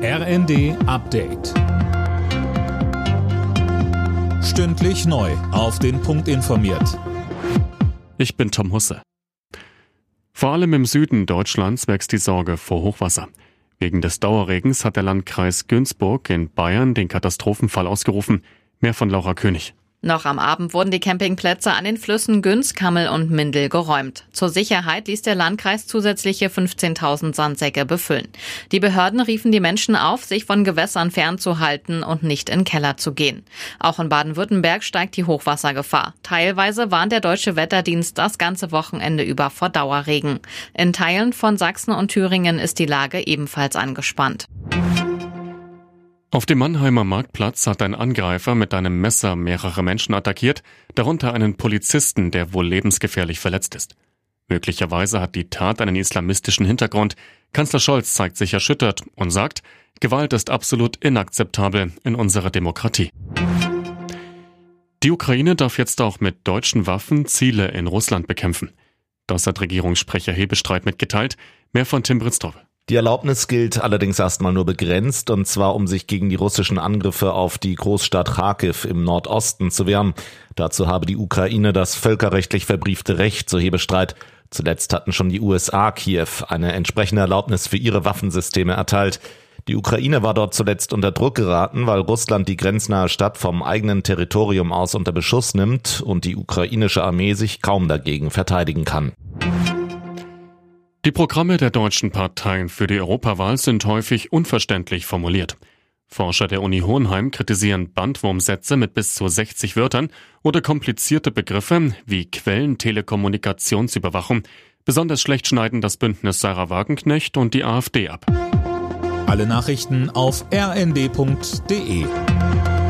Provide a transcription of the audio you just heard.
RND Update. Stündlich neu auf den Punkt informiert. Ich bin Tom Husse. Vor allem im Süden Deutschlands wächst die Sorge vor Hochwasser. Wegen des Dauerregens hat der Landkreis Günzburg in Bayern den Katastrophenfall ausgerufen. Mehr von Laura König. Noch am Abend wurden die Campingplätze an den Flüssen Günz, Kammel und Mindel geräumt. Zur Sicherheit ließ der Landkreis zusätzliche 15.000 Sandsäcke befüllen. Die Behörden riefen die Menschen auf, sich von Gewässern fernzuhalten und nicht in Keller zu gehen. Auch in Baden-Württemberg steigt die Hochwassergefahr. Teilweise warnt der Deutsche Wetterdienst das ganze Wochenende über vor Dauerregen. In Teilen von Sachsen und Thüringen ist die Lage ebenfalls angespannt. Auf dem Mannheimer Marktplatz hat ein Angreifer mit einem Messer mehrere Menschen attackiert, darunter einen Polizisten, der wohl lebensgefährlich verletzt ist. Möglicherweise hat die Tat einen islamistischen Hintergrund. Kanzler Scholz zeigt sich erschüttert und sagt, Gewalt ist absolut inakzeptabel in unserer Demokratie. Die Ukraine darf jetzt auch mit deutschen Waffen Ziele in Russland bekämpfen. Das hat Regierungssprecher Hebestreit mitgeteilt. Mehr von Tim Britztrup. Die Erlaubnis gilt allerdings erstmal nur begrenzt, und zwar um sich gegen die russischen Angriffe auf die Großstadt Charkiw im Nordosten zu wehren. Dazu habe die Ukraine das völkerrechtlich verbriefte Recht, so Hebestreit. Zuletzt hatten schon die USA Kiew eine entsprechende Erlaubnis für ihre Waffensysteme erteilt. Die Ukraine war dort zuletzt unter Druck geraten, weil Russland die grenznahe Stadt vom eigenen Territorium aus unter Beschuss nimmt und die ukrainische Armee sich kaum dagegen verteidigen kann. Die Programme der deutschen Parteien für die Europawahl sind häufig unverständlich formuliert. Forscher der Uni Hohenheim kritisieren Bandwurmsätze mit bis zu 60 Wörtern oder komplizierte Begriffe wie Quellentelekommunikationsüberwachung. Besonders schlecht schneiden das Bündnis Sarah Wagenknecht und die AfD ab. Alle Nachrichten auf rnd.de.